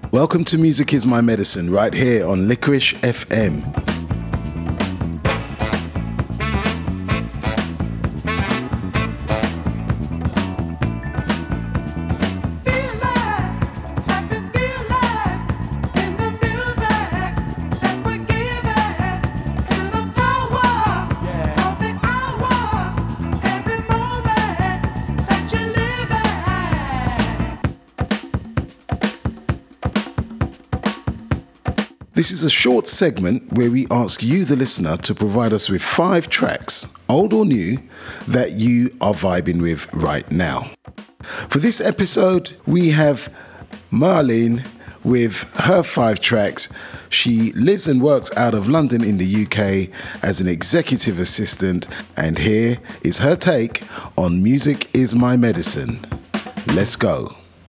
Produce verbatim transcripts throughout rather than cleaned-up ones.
Welcome to Music Is My Medicine, right here on Licorice F M. This is a short segment where we ask you, the listener, to provide us with five tracks, old or new, that you are vibing with right now. For this episode, we have Marlene with her five tracks. She lives and works out of London in the U K as an executive assistant, and here is her take on Music Is My Medicine. Let's go.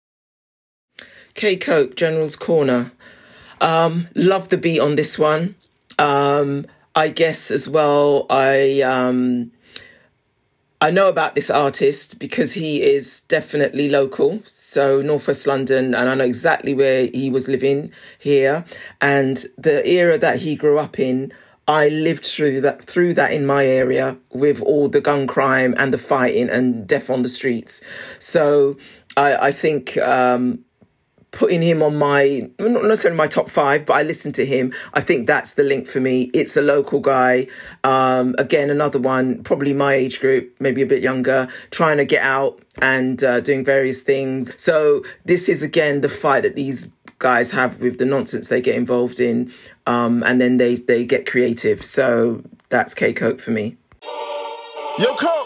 K Coke, General's Corner. Um, love the beat on this one. Um, I guess as well, I um, I know about this artist because he is definitely local. So Northwest London, and I know exactly where he was living here. And the era that he grew up in, I lived through that through that in my area with all the gun crime and the fighting and death on the streets. So I, I think... Um, putting him on my, not necessarily my top five, but I listen to him. I think that's the link for me. It's a local guy. Um, again, another one, probably my age group, maybe a bit younger, trying to get out and uh, doing various things. So this is, again, the fight that these guys have with the nonsense they get involved in. Um, and then they, they get creative. So that's K-Coke for me. Yo, Coke!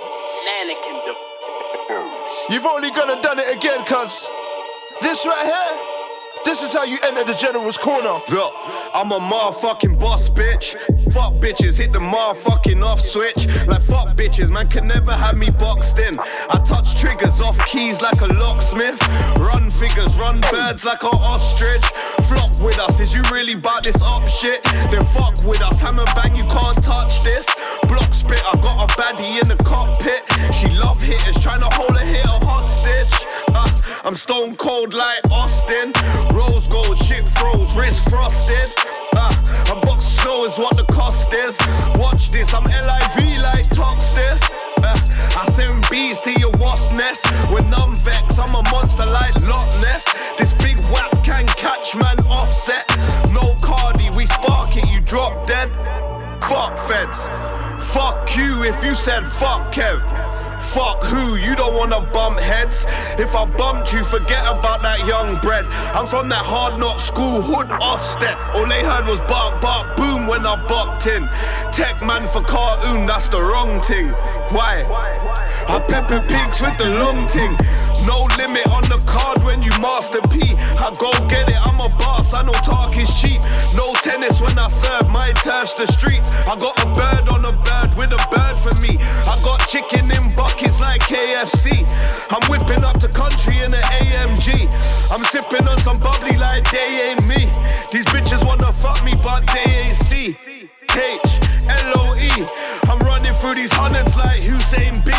You've only gonna done it again, cuz... This right here, this is how you enter the General's Corner. Look, I'm a motherfucking boss, bitch. Fuck bitches, hit the motherfucking off switch. Like fuck bitches, man can never have me boxed in. I touch triggers off keys like a locksmith. Run figures, run birds like an ostrich. Flock with us, is you really bout this up shit? Then fuck with us, hammer bang, you can't touch this. Block spit, I got a baddie in the cockpit. She love hitters, trying to hold a hitter hostage. Uh, I'm stone cold like Austin. Rose gold, shit froze, wrist frosted. Uh, a box of snow is what the cost is. Watch this, I'm L I V like Toxtis. Uh, I send bees to your wasp nest. When I'm vexed, I'm a monster like Loch Ness. This big whap can catch man offset. No Cardi, we spark it, you drop dead. Fuck feds. Fuck you if you said fuck Kev. Fuck who, you don't wanna bump heads. If I bumped you, forget about that young bread. I'm from that hard knock school, hood Ofsted. All they heard was bark, bark, boom when I bucked in. Tech man for cartoon, that's the wrong thing. Why? I pepper pigs with the long thing. No limit on the card when you master P. I go get it, I'm a boss, I know talk is cheap. No tennis when I serve, my turf's the streets. I got a bird on a bird with a bird for me. I got chicken in buckets like K F C. I'm whipping up the country in an A M G. I'm sipping on some bubbly like they ain't me. These bitches wanna fuck me but they ain't see. H L O E. I'm running through these hundreds like Hussein B.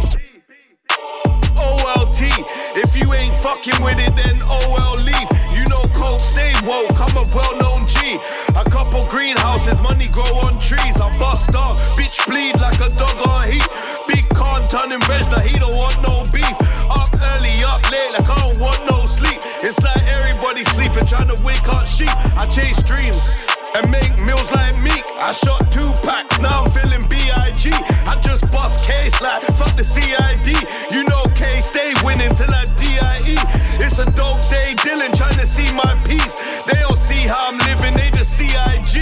O L T. If you ain't fucking with it, then O L leave. You know Coke, stay woke, I'm a well-known G. A couple greenhouses, money grow on trees. I bust dog, bitch bleed like a dog on heat. Big con turning veg that he don't want no beef. Up early, up late, like I don't want no sleep. It's like everybody sleeping, trying to wake up sheep. I chase dreams and make meals like Meek. I shot two packs, now I'm feeling B I G. I just bust case like fuck the C I D. You know K stay winning till I D I E. It's a dope day, Dylan trying to see my piece. They don't see how I'm living, they just C I G.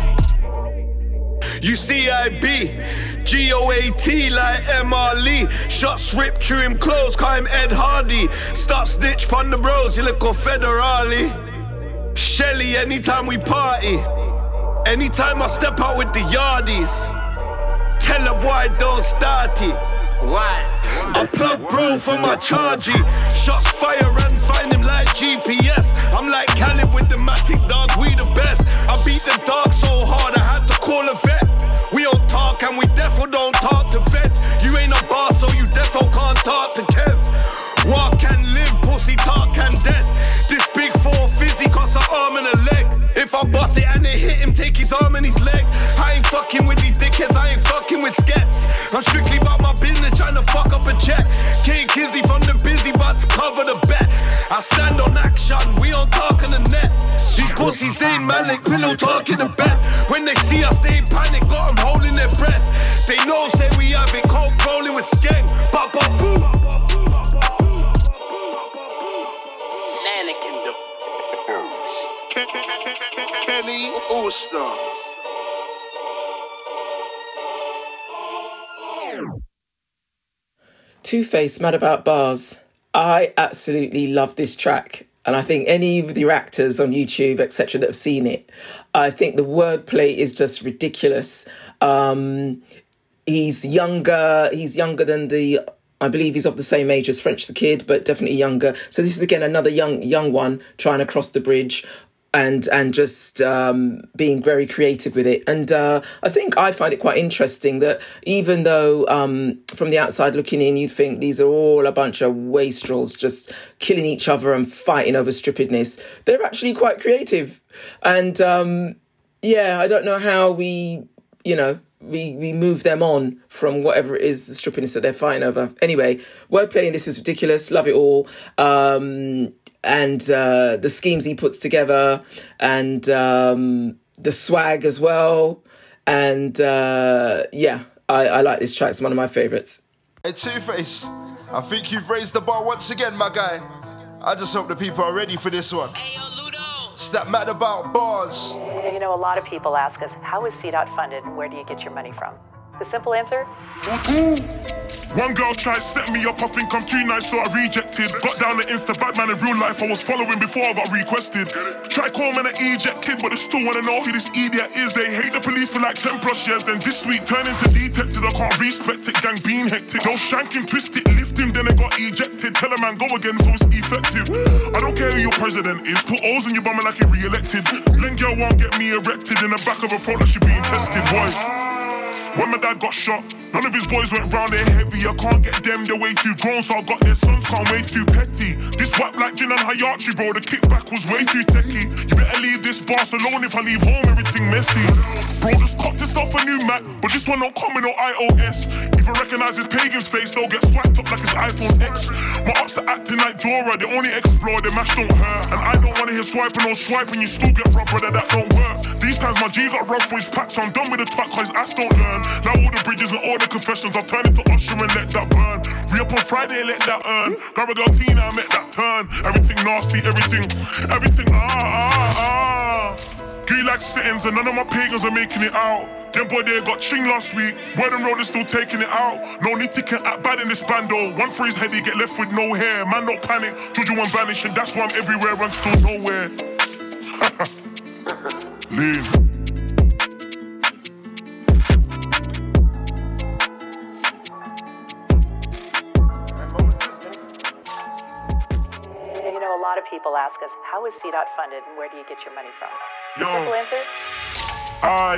You C I B, G O A T like M R Lee. Shots ripped through him clothes, call him Ed Hardy. Stop snitch pon the bros, you look all federally. Shelly, anytime we party. Anytime I step out with the yardies. Tell a boy don't start it. Why? I plug bro for my chargy. Shots fire and find him like G P S. I'm like Caleb with the Matic dog, we the best. I beat the dog so hard I had to call a vet. We don't talk and we defo don't talk to feds. You ain't a boss so you defo can't talk to Kev. Walk and live, pussy talk and dead. This big four fizzy I stand on action, we on talk on the net. These pussies ain't Malik, pillow talk in the bed. When they see us, they panic, got them holding their breath. They know, say we have it, cold rolling with skank. Pop, pop, boom. Mannequin the Kenny All-Star. Two-Face, Mad About Bars. I absolutely love this track. And I think any of the actors on YouTube, et cetera, that have seen it, I think the wordplay is just ridiculous. Um, he's younger. He's younger than the... I believe he's of the same age as French the Kid, but definitely younger. So this is, again, another young young one trying to cross the bridge and and just um, being very creative with it. And uh, I think I find it quite interesting that even though um, from the outside looking in, you'd think these are all a bunch of wastrels just killing each other and fighting over stupidness, they're actually quite creative. And um, yeah, I don't know how we, you know, we, we move them on from whatever it is, the stupidness that they're fighting over. Anyway, wordplay in this is ridiculous. Love it all. Um, and uh, the schemes he puts together and um, the swag as well. And uh, yeah, I, I like this track. It's one of my favourites. Hey, Two-Face, I think you've raised the bar once again, my guy. I just hope the people are ready for this one. Hey, yo, Ludo. It's that Mad About Bars. You know, a lot of people ask us, how is C DOT funded and where do you get your money from? The simple answer? One girl tried to set me up, I think I'm too nice, so I rejected. Got down the Insta bad man in real life, I was following before I got requested. Try call man an eject kid, but they still wanna know who this idiot is. They hate the police for like ten plus years, then this week turn into detectives. I can't respect it, gang being hectic. They'll shank him, twist it, lift him, then they got ejected. Tell a man go again, so it's effective. I don't care who your president is, put O's in your bum like you're re-elected. Then girl won't get me erected in the back of a throat like she being tested, boy. When my dad got shot, none of his boys went round there heavy. I can't get them, they're way too grown, so I got their sons, can't way too petty. This whack like Jin and Hayachi, bro, the kickback was way too techie. You better leave this boss alone, if I leave home, everything messy. Bro, just copped yourself a new Mac, but this one don't come with no iOS. If I recognise his pagan's face, they'll get swiped up like his iPhone X. My ops are acting like Dora, they only explore, their mash don't hurt. And I don't wanna hear swiping or swiping, you still get robbed, brother, that don't work. These times my G got robbed for his packs, so I'm done with the twat, cause his ass don't learn. Now all the bridges and all the confessions, I'll turn into Usher and let that burn. Re-up on Friday, let that earn. Grab a girl Tina, I met that turn. Everything nasty, everything, everything, ah, ah, ah. Gee like sittings and none of my pagans are making it out. Them boy they got ching last week, Word and Road is still taking it out. No need to can act bad in this bando. One for his head, he get left with no hair. Man don't panic, Juju and vanish, and that's why I'm everywhere and still nowhere. Lean. A lot of people ask us, how is C DOT funded and where do you get your money from? The Yo, simple answer? I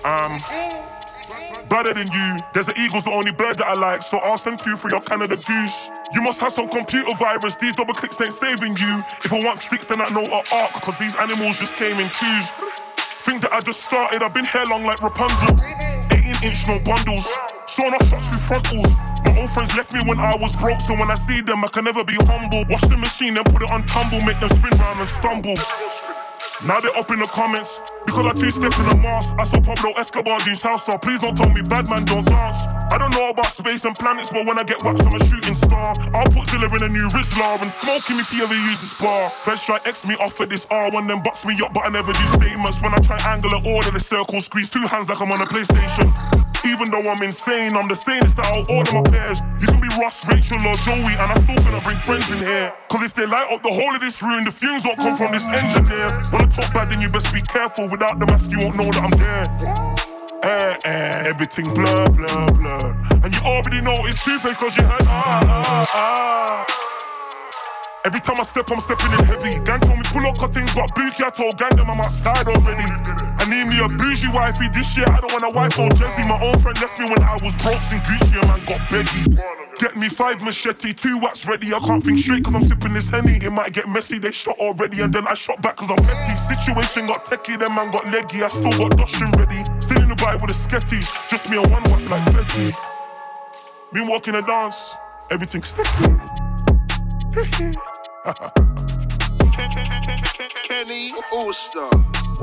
am better than you. There's an eagle's the only bird that I like, so I'll send two for your Canada goose. You must have some computer virus, these double clicks ain't saving you. If I want sticks then I know a arc, cause these animals just came in twos. Think that I just started, I've been hair long like Rapunzel. eighteen inch no bundles, sawn off shots through frontals. My old friends left me when I was broke, so when I see them I can never be humble. Wash the machine then put it on tumble, make them spin round and stumble. Now they're up in the comments, because I two-step in the mask. I saw Pablo Escobar do salsa, please don't tell me bad man don't dance. I don't know about space and planets, but when I get waxed I'm a shooting star. I'll put Zilla in a new Rizla and smoke him if he ever use this bar. First try X me off at this R one, then box me up, but I never do statements. When I try angle it order the circle, squeeze two hands like I'm on a PlayStation. Even though I'm insane, I'm the sanest that I'll order my pairs. You can be Ross, Rachel or Joey, and I'm still gonna bring friends in here. Cause if they light up the whole of this room, the fumes won't come from this engineer. When I talk bad, then you best be careful. Without the mask, you won't know that I'm there. Eh, eh, everything blur, blur, blur. And you already know it's Two-Face cause you heard ah, ah, ah. Every time I step, I'm stepping in heavy. Gang told me pull up cuttings, got bookie, I told gang them I'm outside already. I need me a bougie wifey this year, I don't want a wife or Jessie. My own friend left me when I was broke, in Gucci, a man got beggy. Get me five machete, two wax ready, I can't think straight cause I'm sipping this Henny. It might get messy, they shot already, and then I shot back cause I'm petty. Situation got techie, then man got leggy, I still got dushin' ready. Still in the bike with a sketty, just me on one whack like Fetty. Been walking a dance, everything sticky. Kenny All-Star.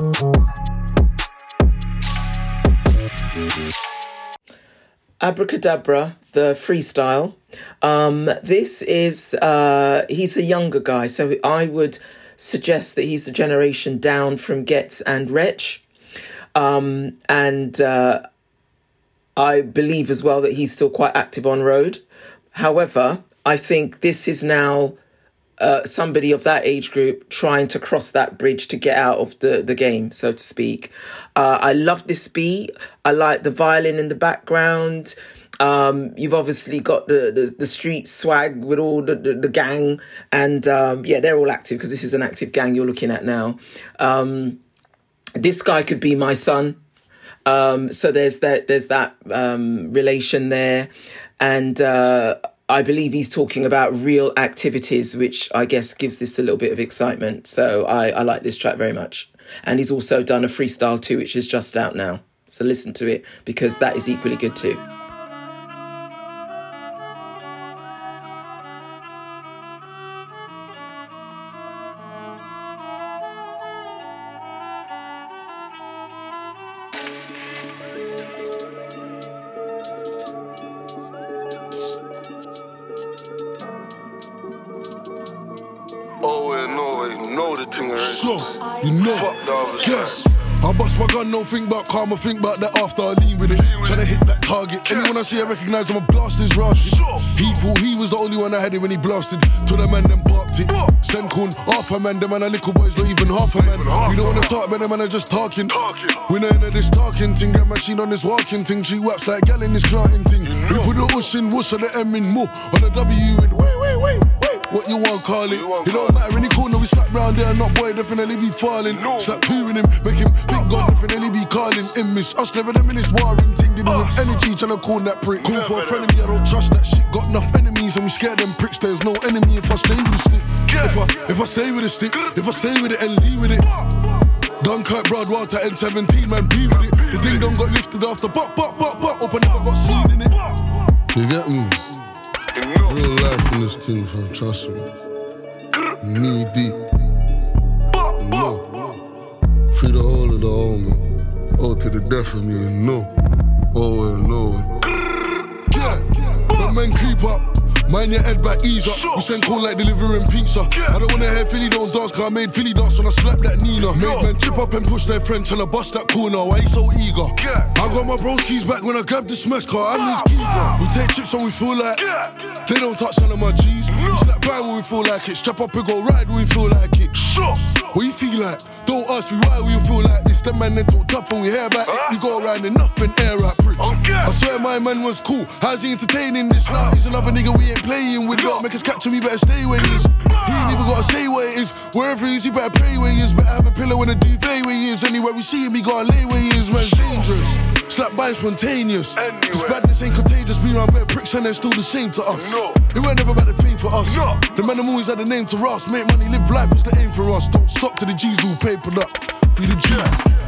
Abracadabra, the freestyle. Um, this is, uh, he's a younger guy, so I would suggest that he's the generation down from Ghetts and Wretch. Um, and uh, I believe as well that he's still quite active on road. However, I think this is now uh, somebody of that age group trying to cross that bridge to get out of the, the game, so to speak. Uh, I love this beat. I like the violin in the background. Um, you've obviously got the, the, the street swag with all the, the, the gang. And um, yeah, they're all active because this is an active gang you're looking at now. Um, this guy could be my son. Um, so there's that, there's that um, relation there. And uh, I believe he's talking about real activities, which I guess gives this a little bit of excitement. So I, I like this track very much. And he's also done a freestyle too, which is just out now. So listen to it because that is equally good too. Oh, yeah, no, you know the thing already. So, you know, Fuck the others. yeah. I bust my gun, don't think about karma, think about that after I lean with it. Tryna hit that target. Anyone I see, I recognise I'm a blast is rotted. He thought he was the only one that had it when he blasted. To the man, then barked it. Senkun, half a man, the man, a little boys, not even half a man. We don't wanna talk, but the man are just talking. We know into this talking thing, get machine on this walking thing. She waps like gal in this clotting thing. We put the ush in, whoosh on the M in more. On the W in, wait, wait, wait, wait. What you want, call it? It don't matter, any corner we slap round there, not boy, definitely be falling. Slap two in him, make him think God definitely be calling. In miss, us clever them in this warring thing. They do with energy, tryna call that prick. Call for a friend of me, I don't trust that shit. Got enough enemies and we scare them pricks. There's no enemy if I stay with the stick. If I, if I stay with the stick, if I stay with it and leave with it. Dunkirk, Broadwater, N seventeen, man, be with it. The ding dong got lifted after, but, but, but, but, up I never got seen in it. You get me? Real life in this thing, fam, trust me. Knee deep. No. Through the whole of the hole, man. Oh, to the death of me, you know. Oh, yeah, no. Yeah, when men creep up, mind your head back, ease up. We send call like delivering pizza. I don't wanna hear Philly don't dance, cause I made Philly dance when I slapped that Nina. Made men chip up and push their friend, tryna bust that corner. Why you so eager? I got my bros keys back when I grabbed the smash car, I'm his keeper. We take trips when we feel like they don't touch none of my G's. We slap bang when we feel like it, strap up and go ride when we feel like it. What you feel like? Don't ask me why we feel like this. Them man they talk tough when we hear about it. We go around and nothing air at bricks. I swear my man was cool. How's he entertaining this? Now he's another nigga we ain't playing with. Don't make us catch him, we better stay where he is. He ain't even gotta say where it is. Wherever he is, he better pray where he is. Better have a pillow and a duvet where he is. Anywhere we see him, he gotta lay where he is. Man's dangerous. Slap by spontaneous. This badness ain't contagious. Be around bare pricks and they're still the same to us. It weren't never about the fame for us. The man them always had a name to us. Make money, live life was the aim for us. Don't stop to the G's who papered up. Free the G.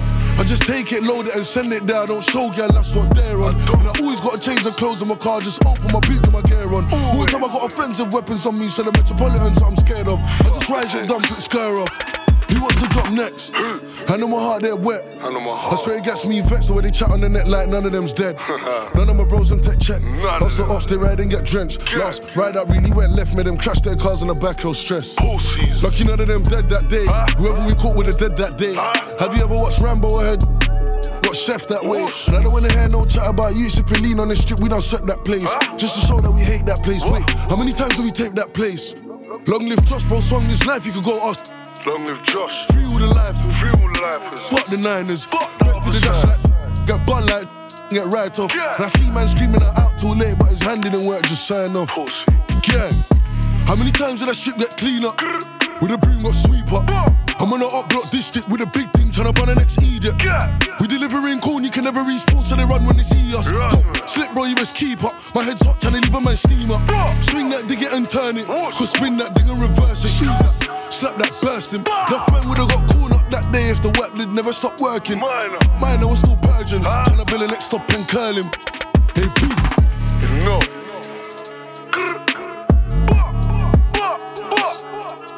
I just take it, load it and send it there. I don't show girl, that's what they're on. And I always gotta change the clothes in my car. Just open my boot and my gear on. All the time I got offensive weapons on me. So the Metropolitans I'm scared of. I just rise it, dump it, scare off. He wants to drop next. I know my heart, they're wet. I, know my heart. I swear it gets me vexed the way they chat on the net like none of them's dead. None of my bros them tech check. Lost the off, they ride and get drenched. Get. Last ride out really went left, made them crash their cars on the back, no stress. Pussies. Lucky none of them dead that day. Huh? Whoever we caught with a dead that day. Huh? Have you ever watched Rambo ahead? Got chef that way. Oosh. And I don't wanna hear no chat about you sipping lean on the strip, we done set that place. Huh? Just to show that we hate that place. Wait, how many times do we tape that place? Long live Josh, bro, swung this knife, you could go ask. Long live Josh. Free all the lifers. Free all the lifers. Fuck the Niners. Fuck best to the dash like get bun like get right off. Yeah. And I see man screaming out too late, but his hand didn't work, just sign off. Yeah. How many times did that strip get clean up? With a broom got sweep up. I'm on a up block district with a big thing tryna burn the next idiot. We delivering corn, you can never respawn, so they run when they see us. Yo, slip bro, you best keep up. My head's hot, tryna leave a man steam up. Swing that, dig it and turn it. Cause spin that, dig and reverse it. Use that, slap that, burst him. Enough men would've got corn up that day if the wet lid never stopped working. Mine, I was still purging. Tryna build the next stop and curl him. Hey, B. No.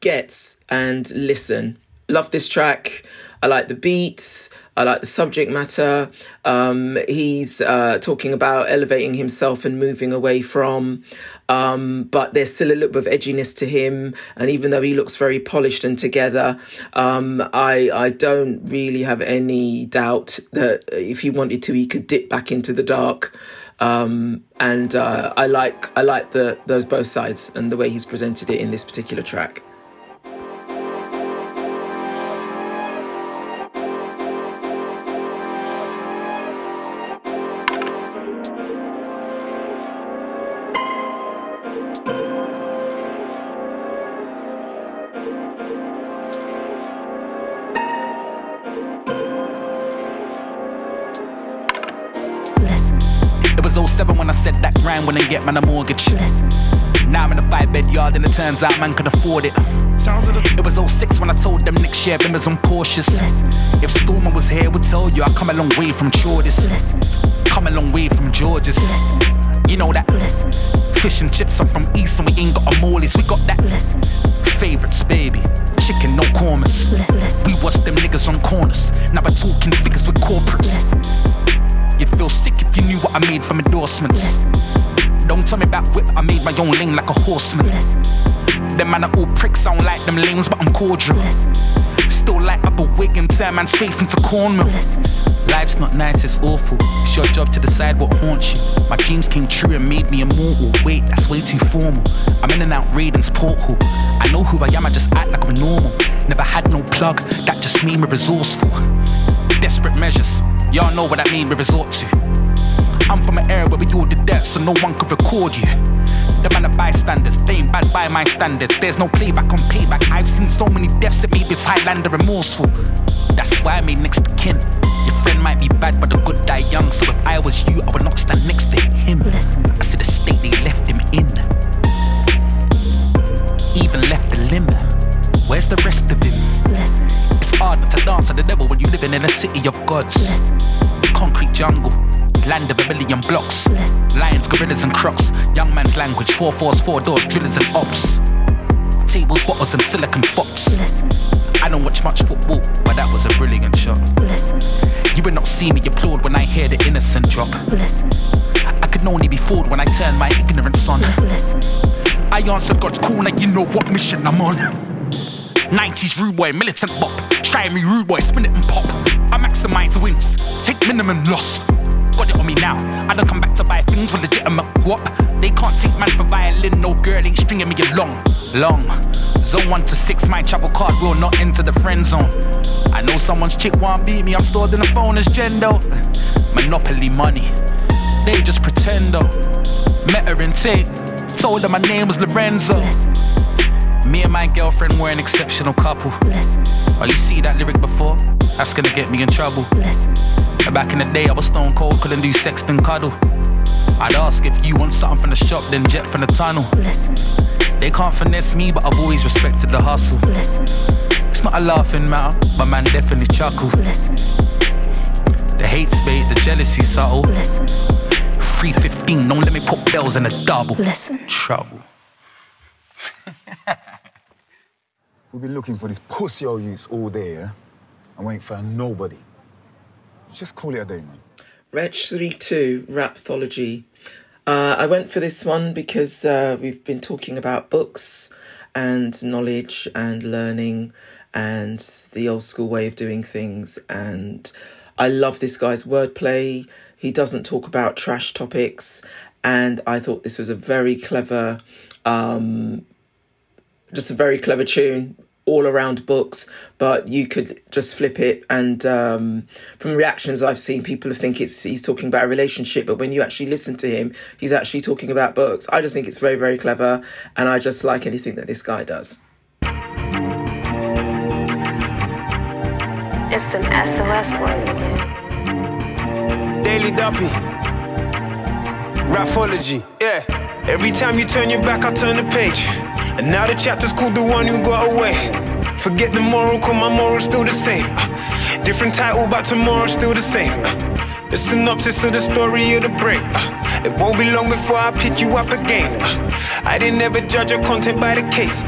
gets and listen. Love this track. I like the beats. I like the subject matter. Um, he's uh, talking about elevating himself and moving away from, um, but there's still a little bit of edginess to him. And even though he looks very polished and together, um, I I don't really have any doubt that if he wanted to, he could dip back into the dark. Um, and uh, I like I like the those both sides and the way he's presented it in this particular track. seven when I said that grind wouldn't get man a mortgage. Listen. Now I'm in a five bed yard and it turns out man could afford it. It was oh six when I told them next year Bimmers on Porsches. Listen. If Stormer was here, would tell you I come a long way from Chordis. Listen. Come a long way from Georges. Listen. You know that. Listen. Fish and chips, I'm from East and we ain't got a Morley's. We got that. Listen. Favorites, baby. Chicken, no corners. Listen. We watch them niggas on corners. Now we're talking figures with corporates. Listen. You'd feel sick if you knew what I made from endorsements. Listen. Don't tell me about whip, I made my own lane like a horseman. Listen. Them man are all pricks, I don't like them lanes, but I'm cordial. Listen. Still light up a wig and turn man's face into cornmeal. Listen. Life's not nice, it's awful. It's your job to decide what haunts you. My dreams came true and made me immortal. Wait, that's way too formal. I'm in and out Raiden's porthole. I know who I am, I just act like I'm normal. Never had no plug, that just made me resourceful. Desperate measures, y'all know what I mean we resort to. I'm from an era where we all did that so no one could record you. The man are bystanders, they ain't bad by my standards. There's no playback on payback. I've seen so many deaths that made this Highlander remorseful. That's why I made next to kin. Your friend might be bad but the good die young. So if I was you, I would not stand next to him. Listen. I see the state they left him in. Even left the limb. Where's the rest of him? Listen. It's hard not to dance to the devil when you living in a city of gods. Listen. Concrete jungle, land of a million blocks. Listen. Lions, gorillas and crocs. Young man's language, four fours, four doors, drillers and ops. Tables, bottles and silicon fox. Listen. I don't watch much football, but that was a brilliant shot. Listen. You will not see me applaud when I hear the innocent drop. Listen. I could only be fooled when I turn my ignorance on. Listen. I answered God's call, now you know what mission I'm on. nineties rude boy, militant bop. Try me rude boy, spin it and pop. I maximize wins, take minimum loss. Got it on me now, I don't come back to buy things with legitimate guap. They can't take man for violin, no girl ain't stringing me along. Long, zone one to six, my travel card will not enter the friend zone. I know someone's chick won't beat me, I'm stored in the phone as Gendo. Monopoly money, they just pretend though. Met her in Tate, told her my name was Lorenzo. Listen. Me and my girlfriend were an exceptional couple. Listen. Oh, you see that lyric before? That's gonna get me in trouble. Listen. Back in the day, I was stone cold, couldn't do sex and cuddle. I'd ask if you want something from the shop, then jet from the tunnel. Listen. They can't finesse me, but I've always respected the hustle. Listen. It's not a laughing matter, but man definitely chuckle. Listen. The hate's bait, the jealousy subtle. Listen. three fifteen, don't let me put bells in a double. Listen. Trouble. We've been looking for this pussy old youths all day, yeah? And we ain't found nobody. Just call it a day, man. Wretch thirty-two, Rapthology. Uh, I went for this one because uh, we've been talking about books and knowledge and learning and the old school way of doing things. And I love this guy's wordplay. He doesn't talk about trash topics. And I thought this was a very clever, um, just a very clever tune. All around books, but you could just flip it. And um, from reactions I've seen, people think it's he's talking about a relationship, but when you actually listen to him, he's actually talking about books. I just think it's very, very clever, and I just like anything that this guy does. It's them S O S boys again. Daily Duppy, Rapthology, yeah. Every time you turn your back, I turn the page. And now the chapter's called The One Who Got Away. Forget the moral, cause my moral's still the same. uh, Different title, but tomorrow's still the same. uh, The synopsis of the story of the break. uh, It won't be long before I pick you up again. uh, I didn't ever judge your content by the case. uh,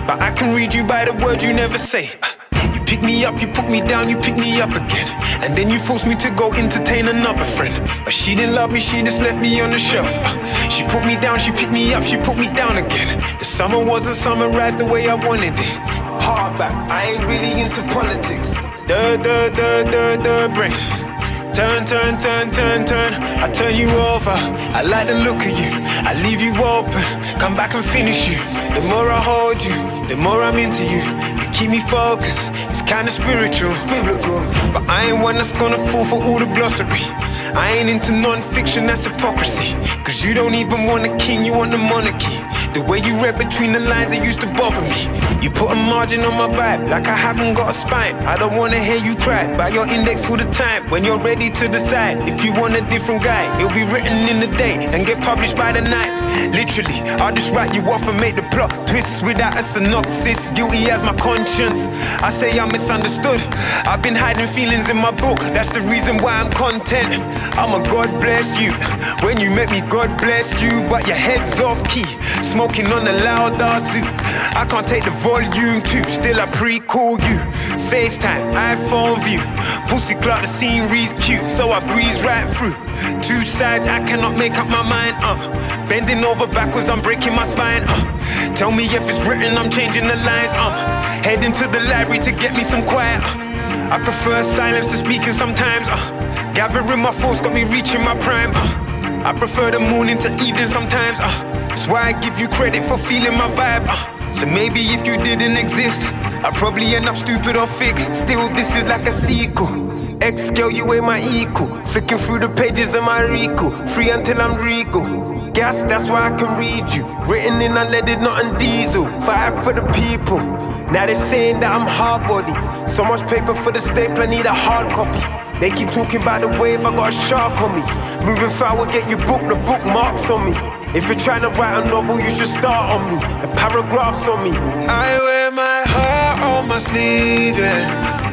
but I can read you by the words you never say. You pick me up, you put me down, you pick me up again. And then you force me to go entertain another friend. But she didn't love me, she just left me on the shelf. uh, She put me down, she picked me up, she put me down again. The summer wasn't summarized the way I wanted it. Hardback, I ain't really into politics. Duh, duh, duh, duh, duh, brain. Turn, turn, turn, turn, turn. I turn you over. I like the look of you. I leave you open. Come back and finish you. The more I hold you, the more I'm into you. You keep me focused. It's kinda spiritual, biblical. But I ain't one that's gonna fall for all the glossary. I ain't into non-fiction, that's hypocrisy. Cause you don't even want a king, you want the monarchy. The way you read between the lines, it used to bother me. You put a margin on my vibe, like I haven't got a spine. I don't wanna hear you cry, by your index all the time. When you're ready to decide, if you want a different guy, it'll be written in the day and get published by the night. Literally, I'll just write you off and make the plot twists without a synopsis. Guilty as my conscience, I say I'm misunderstood. I've been hiding feelings in my book, that's the reason why I'm content. I'm a God blessed you. When you met me, God blessed you, but your head's off key, smoking on the loud Azu. I can't take the volume too, still I pre-call you. FaceTime, iPhone view, Boosie Clark, the scene reads cute, so I breeze right through. Two sides, I cannot make up my mind, uh Bending over backwards, I'm breaking my spine, uh Tell me if it's written, I'm changing the lines, uh Heading to the library to get me some quiet, uh I prefer silence to speaking sometimes, uh Gathering my thoughts, got me reaching my prime, uh I prefer the morning to evening sometimes, uh That's why I give you credit for feeling my vibe, uh So maybe if you didn't exist, I'd probably end up stupid or thick. Still, this is like a sequel. Ex-girl, you ain't my equal. Flicking through the pages of my Rico. Free until I'm regal. Gas, that's why I can read you. Written in unleaded, not on diesel. Fight for the people. Now they're saying that I'm hard body. So much paper for the staple, I need a hard copy. They keep talking about the wave, I got a shark on me. Moving fast will get you booked, the bookmarks on me. If you're trying to write a novel, you should start on me. The paragraphs on me. I wear my heart on my sleeve, yeah.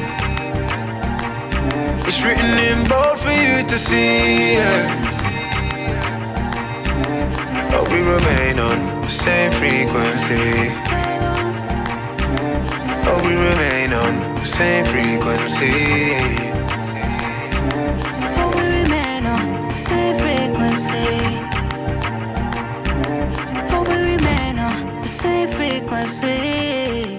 It's written in bold for you to see, yeah. But we remain on the same frequency. But we remain on the same frequency. But we remain on the same frequency. But we remain on the same frequency.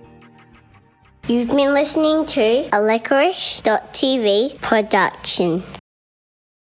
You've been listening to a licorice dot t v production.